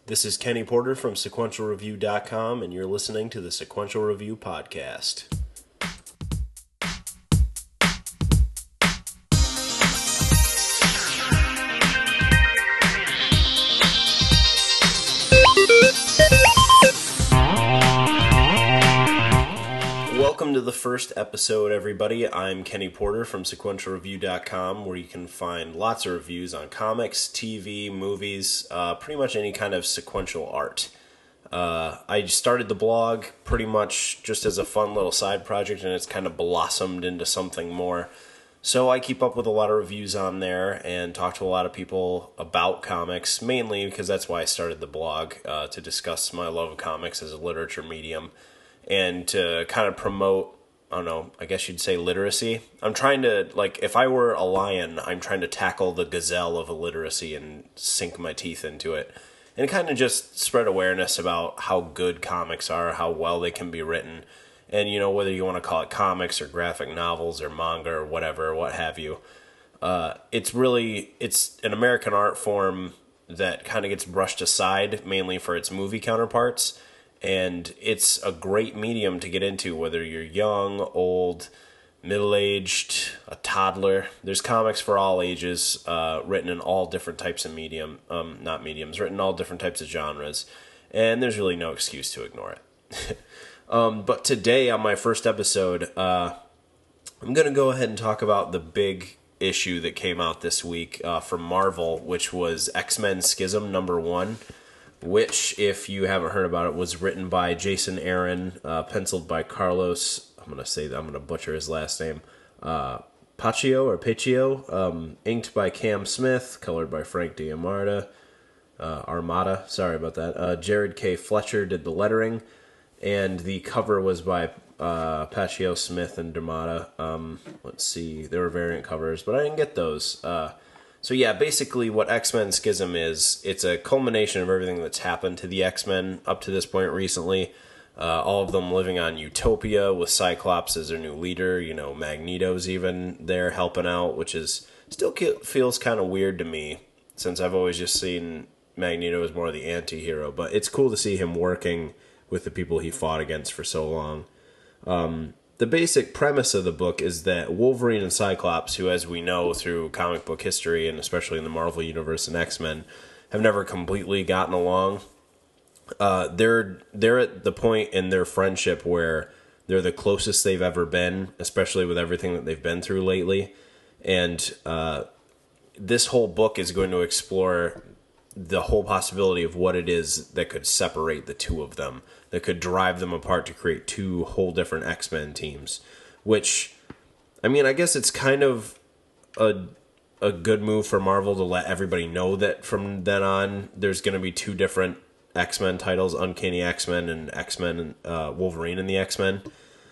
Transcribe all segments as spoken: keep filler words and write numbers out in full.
This is Kenny Porter from sequential review dot com, and you're listening to the Sequential Review Podcast. Welcome to the first episode, everybody. I'm Kenny Porter from sequential review dot com, where you can find lots of reviews on comics, T V, movies, uh, pretty much any kind of sequential art. Uh, I started the blog pretty much just as a fun little side project, and it's kind of blossomed into something more. So I keep up with a lot of reviews on there and talk to a lot of people about comics, mainly because that's why I started the blog, uh, to discuss my love of comics as a literature medium. And to kind of promote, I don't know, I guess you'd say literacy. I'm trying to, like, if I were a lion, I'm trying to tackle the gazelle of illiteracy and sink my teeth into it. And kind of just spread awareness about how good comics are, how well they can be written. And, you know, whether you want to call it comics or graphic novels or manga or whatever, what have you. Uh, it's really, it's an American art form that kind of gets brushed aside, mainly for its movie counterparts. And it's a great medium to get into, whether you're young, old, middle-aged, a toddler. There's comics for all ages, uh, written in all different types of medium, um, not mediums, written in all different types of genres. And there's really no excuse to ignore it. um, but today, on my first episode, uh, I'm going to go ahead and talk about the big issue that came out this week uh, from Marvel, which was X-Men Schism number one. Which, if you haven't heard about it, was written by Jason Aaron, uh, penciled by Carlos, I'm going to say that, I'm going to butcher his last name, uh, Paccio or Paccio, um, inked by Cam Smith, colored by Frank D'Armata, uh, Armada, sorry about that, uh, Jared K. Fletcher did the lettering, and the cover was by uh, Paccio, Smith, and D'Armata. Um, let's see, there were variant covers, but I didn't get those. Uh, So yeah, basically what X-Men Schism is, it's a culmination of everything that's happened to the X-Men up to this point recently. Uh, all of them living on Utopia with Cyclops as their new leader. You know, Magneto's even there helping out, which is still feels kind of weird to me, since I've always just seen Magneto as more of the anti-hero. But it's cool to see him working with the people he fought against for so long. Um... The basic premise of the book is that Wolverine and Cyclops, who, as we know through comic book history, and especially in the Marvel Universe and X-Men, have never completely gotten along. Uh, they're they're at the point in their friendship where they're the closest they've ever been, especially with everything that they've been through lately. And uh, this whole book is going to explore the whole possibility of what it is that could separate the two of them, that could drive them apart to create two whole different X-Men teams. Which, I mean, I guess it's kind of a a good move for Marvel to let everybody know that from then on there's going to be two different X-Men titles, Uncanny X-Men and X-Men, uh, Wolverine and the X-Men.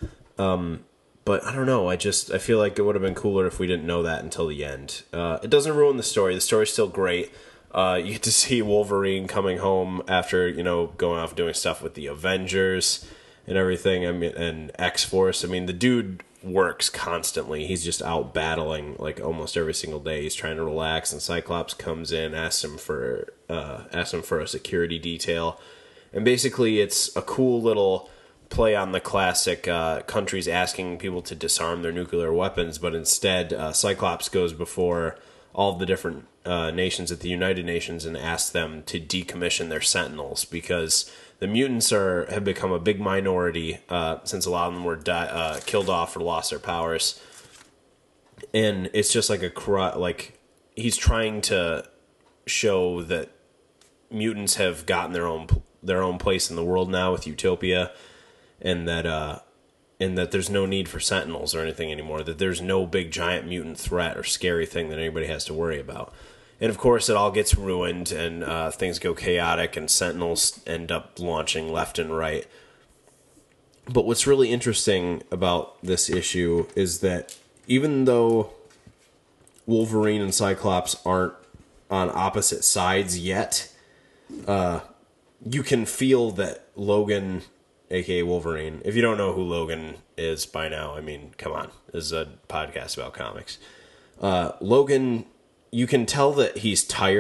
Um, but I don't know, I just, I feel like it would have been cooler if we didn't know that until the end. Uh, it doesn't ruin the story, the story's still great. Uh, you get to see Wolverine coming home after, you know, going off doing stuff with the Avengers and everything. I mean, and X-Force. I mean, the dude works constantly. He's just out battling like almost every single day. He's trying to relax, and Cyclops comes in, asks him for, uh, asks him for a security detail, and basically it's a cool little play on the classic uh, countries asking people to disarm their nuclear weapons, but instead uh, Cyclops goes before all of the different uh, nations at the United Nations and ask them to decommission their Sentinels, because the mutants are have become a big minority uh, since a lot of them were di- uh, killed off or lost their powers. And it's just like a cr- like he's trying to show that mutants have gotten their own their own place in the world now with Utopia, and that uh, and that there's no need for Sentinels or anything anymore, that there's no big giant mutant threat or scary thing that anybody has to worry about. And of course it all gets ruined, and uh, things go chaotic, and Sentinels end up launching left and right. But what's really interesting about this issue is that even though Wolverine and Cyclops aren't on opposite sides yet, uh, you can feel that Logan, aka Wolverine, if you don't know who Logan is by now, I mean, come on, this is a podcast about comics. Uh, Logan, you can tell that he's tired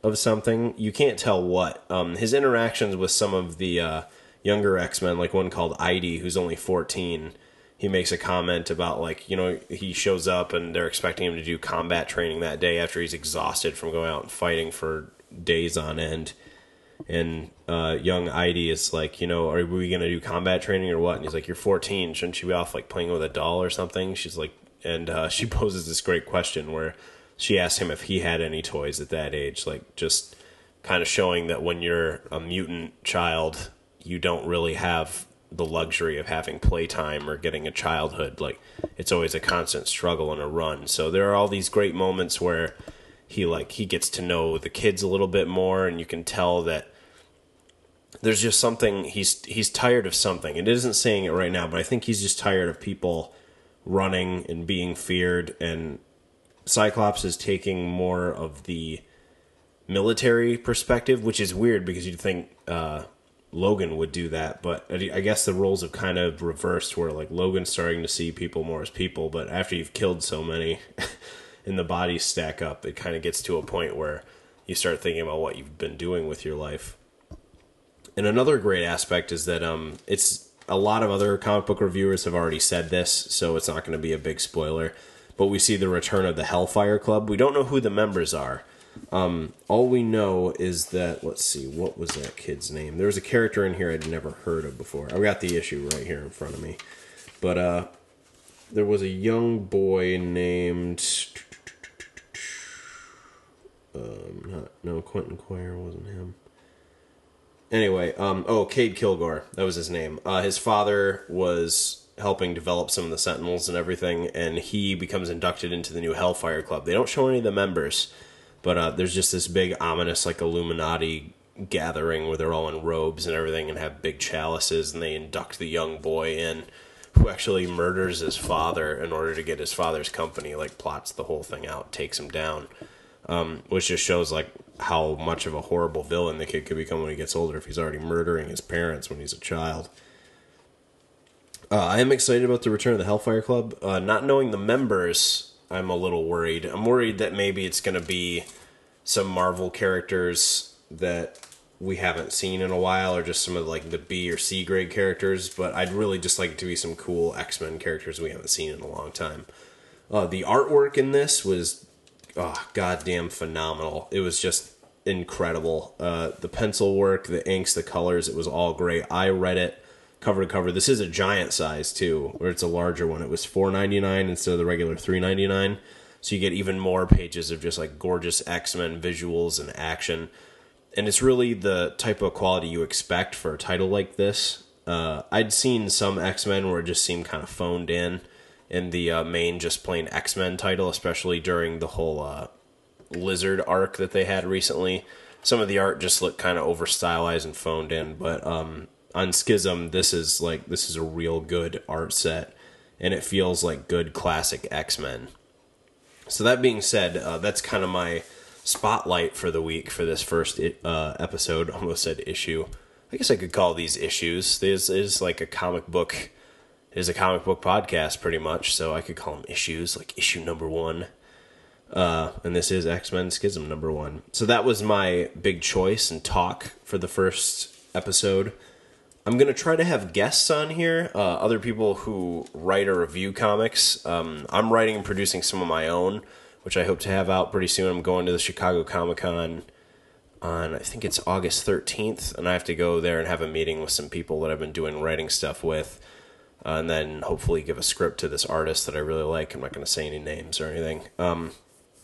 of something. You can't tell what. Um, his interactions with some of the uh, younger X-Men, like one called Idy, who's only fourteen, he makes a comment about, like, you know, he shows up and they're expecting him to do combat training that day after he's exhausted from going out and fighting for days on end. And uh, young Idy is like, you know, are we going to do combat training or what? And he's like, you're fourteen. Shouldn't you be off, like, playing with a doll or something? She's like, and uh, she poses this great question where she asks him if he had any toys at that age, like, just kind of showing that when you're a mutant child, you don't really have the luxury of having playtime or getting a childhood. Like, it's always a constant struggle and a run. So there are all these great moments where he like he gets to know the kids a little bit more, and you can tell that there's just something, he's he's tired of something. It isn't saying it right now, but I think he's just tired of people running and being feared, and Cyclops is taking more of the military perspective, which is weird because you'd think uh Logan would do that, but I guess the roles have kind of reversed, where like Logan's starting to see people more as people, but after you've killed so many and the bodies stack up, it kind of gets to a point where you start thinking about what you've been doing with your life. And another great aspect is that um, it's a lot of other comic book reviewers have already said this, so it's not going to be a big spoiler, but we see the return of the Hellfire Club. We don't know who the members are. Um, all we know is that, let's see, what was that kid's name? There was a character in here I'd never heard of before. I got the issue right here in front of me. But uh, there was a young boy named... Um, not, no, Quentin Quire wasn't him. Anyway, um, oh, Cade Kilgore, that was his name. Uh, his father was helping develop some of the Sentinels and everything, and he becomes inducted into the new Hellfire Club. They don't show any of the members, but uh, there's just this big, ominous, like, Illuminati gathering where they're all in robes and everything and have big chalices, and they induct the young boy in, who actually murders his father in order to get his father's company, like, plots the whole thing out, takes him down, um, which just shows, like, how much of a horrible villain the kid could become when he gets older if he's already murdering his parents when he's a child. Uh, I am excited about the return of the Hellfire Club. Uh, not knowing the members, I'm a little worried. I'm worried that maybe it's going to be some Marvel characters that we haven't seen in a while, or just some of like the B or C grade characters, but I'd really just like it to be some cool X-Men characters we haven't seen in a long time. Uh, the artwork in this was oh, goddamn phenomenal. It was just incredible. Uh, the pencil work, the inks, the colors, it was all great. I read it cover to cover. This is a giant size too, or it's a larger one. It was four ninety-nine instead of the regular three ninety-nine. So you get even more pages of just like gorgeous X-Men visuals and action. And it's really the type of quality you expect for a title like this. Uh, I'd seen some X-Men where it just seemed kind of phoned in in the uh, main just plain X-Men title, especially during the whole uh, Lizard arc that they had recently. Some of the art just looked kind of over stylized and phoned in, but um, on Schism, this is like this is a real good art set, and it feels like good classic X-Men. So that being said, uh, that's kind of my spotlight for the week for this first uh, episode. Almost said issue. I guess I could call these issues. This is like a comic book. It is a comic book podcast, pretty much. So I could call them issues, like issue number one. Uh, and this is X-Men Schism number one. So that was my big choice and talk for the first episode. I'm going to try to have guests on here, uh, other people who write or review comics. Um, I'm writing and producing some of my own, which I hope to have out pretty soon. I'm going to the Chicago Comic-Con on, I think it's August thirteenth, and I have to go there and have a meeting with some people that I've been doing writing stuff with, uh, and then hopefully give a script to this artist that I really like. I'm not going to say any names or anything. Um,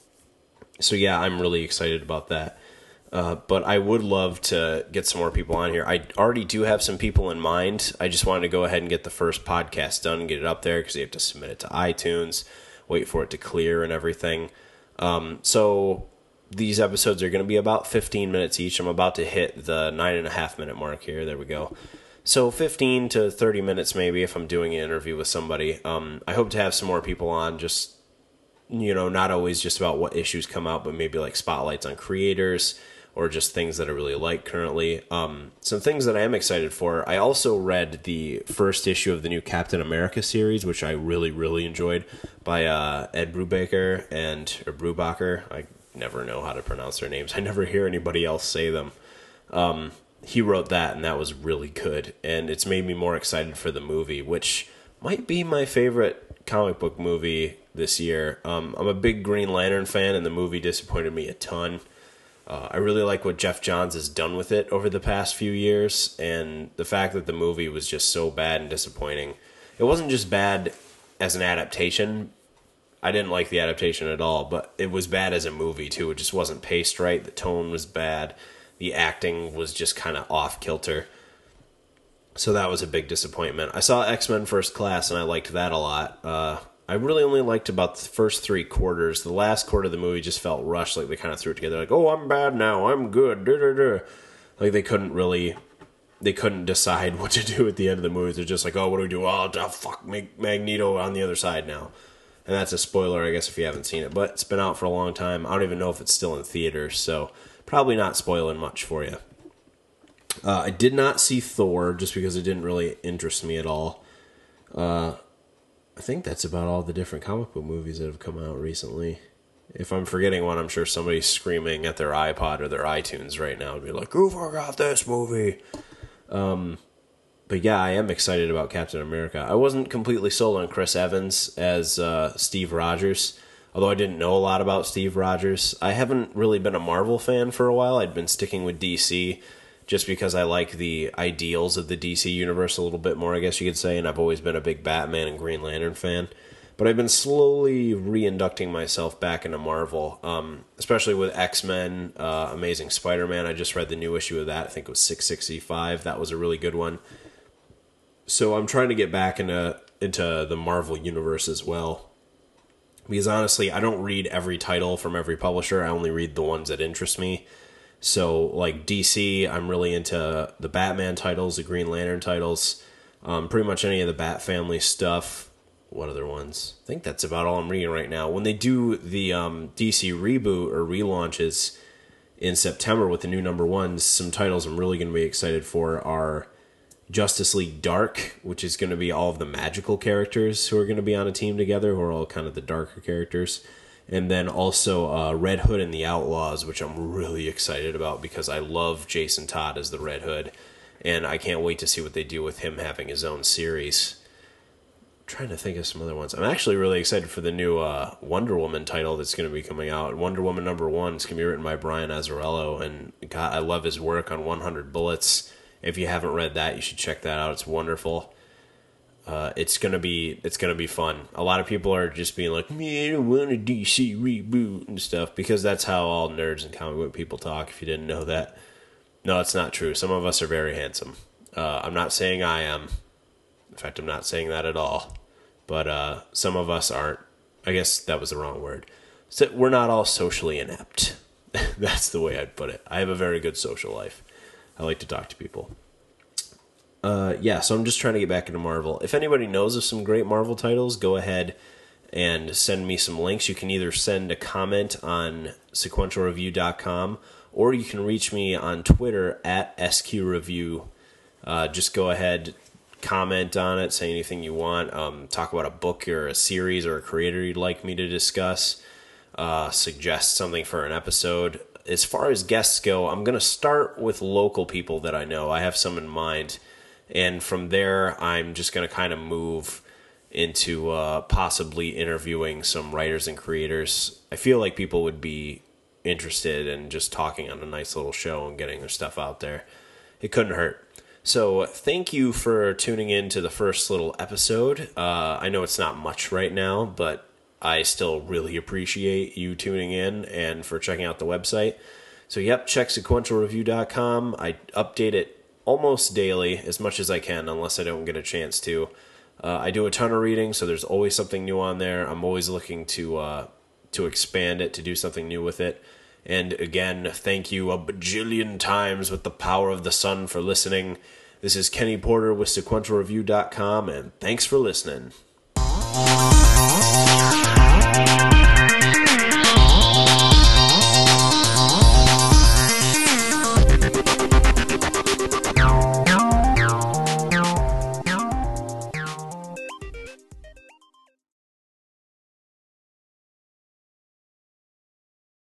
so yeah, I'm really excited about that. Uh, but I would love to get some more people on here. I already do have some people in mind. I just wanted to go ahead and get the first podcast done and get it up there because you have to submit it to iTunes, wait for it to clear and everything. Um, so these episodes are going to be about fifteen minutes each. I'm about to hit the nine and a half minute mark here. There we go. So fifteen to thirty minutes maybe if I'm doing an interview with somebody. Um, I hope to have some more people on, just, you know, not always just about what issues come out, but maybe like spotlights on creators, or just things that I really like currently. Um, some things that I am excited for. I also read the first issue of the new Captain America series, which I really, really enjoyed, by uh, Ed Brubaker and or Brubaker. I never know how to pronounce their names. I never hear anybody else say them. Um, he wrote that, and that was really good. And it's made me more excited for the movie, which might be my favorite comic book movie this year. Um, I'm a big Green Lantern fan, and the movie disappointed me a ton. Uh, I really like what Geoff Johns has done with it over the past few years, and the fact that the movie was just so bad and disappointing. It wasn't just bad as an adaptation. I didn't like the adaptation at all, but it was bad as a movie, too. It just wasn't paced right. The tone was bad. The acting was just kind of off-kilter. So that was a big disappointment. I saw X-Men First Class, and I liked that a lot. Uh, I really only liked about the first three quarters. The last quarter of the movie just felt rushed, like they kind of threw it together, like, oh, I'm bad now, I'm good, da da da. Like they couldn't really, they couldn't decide what to do at the end of the movie. They're just like, oh, what do we do? Oh, oh fuck, make Magneto on the other side now. And that's a spoiler, I guess, if you haven't seen it. But it's been out for a long time. I don't even know if it's still in theaters, so probably not spoiling much for you. Uh, I did not see Thor, just because it didn't really interest me at all. Uh, I think that's about all the different comic book movies that have come out recently. If I'm forgetting one, I'm sure somebody's screaming at their iPod or their iTunes right now and be like, who forgot this movie? Um... But yeah, I am excited about Captain America. I wasn't completely sold on Chris Evans as uh, Steve Rogers, although I didn't know a lot about Steve Rogers. I haven't really been a Marvel fan for a while. I'd been sticking with D C just because I like the ideals of the D C universe a little bit more, I guess you could say, and I've always been a big Batman and Green Lantern fan. But I've been slowly reinducting myself back into Marvel, um, especially with X-Men, uh, Amazing Spider-Man. I just read the new issue of that. I think it was six sixty-five. That was a really good one. So I'm trying to get back into into the Marvel universe as well. Because honestly, I don't read every title from every publisher. I only read the ones that interest me. So like D C, I'm really into the Batman titles, the Green Lantern titles, um, pretty much any of the Bat Family stuff. What other ones? I think that's about all I'm reading right now. When they do the um, D C reboot or relaunches in September with the new number ones, some titles I'm really going to be excited for are Justice League Dark, which is going to be all of the magical characters who are going to be on a team together, who are all kind of the darker characters. And then also uh, Red Hood and the Outlaws, which I'm really excited about because I love Jason Todd as the Red Hood. And I can't wait to see what they do with him having his own series. I'm trying to think of some other ones. I'm actually really excited for the new uh, Wonder Woman title that's going to be coming out. Wonder Woman number one is going to be written by Brian Azzarello. And God, I love his work on one hundred Bullets. If you haven't read that, you should check that out. It's wonderful. Uh, it's gonna be it's gonna be fun. A lot of people are just being like, "Man, I don't want a D C reboot" and stuff, because that's how all nerds and comic book people talk. If you didn't know that, no, it's not true. Some of us are very handsome. Uh, I'm not saying I am. In fact, I'm not saying that at all. But uh, some of us aren't. I guess that was the wrong word. So we're not all socially inept. That's the way I'd put it. I have a very good social life. I like to talk to people. Uh, yeah, so I'm just trying to get back into Marvel. If anybody knows of some great Marvel titles, go ahead and send me some links. You can either send a comment on sequential review dot com, or you can reach me on Twitter at S Q Review. Uh, just go ahead, comment on it, say anything you want. Um, talk about a book or a series or a creator you'd like me to discuss. Uh, suggest something for an episode. As far as guests go, I'm going to start with local people that I know. I have some in mind. And from there, I'm just going to kind of move into uh, possibly interviewing some writers and creators. I feel like people would be interested in just talking on a nice little show and getting their stuff out there. It couldn't hurt. So thank you for tuning in to the first little episode. Uh, I know it's not much right now, but I still really appreciate you tuning in and for checking out the website. So, yep, check sequential review dot com. I update it almost daily, as much as I can, unless I don't get a chance to. Uh, I do a ton of reading, so there's always something new on there. I'm always looking to uh, to expand it, to do something new with it. And again, thank you a bajillion times with the power of the sun for listening. This is Kenny Porter with sequential review dot com, and thanks for listening.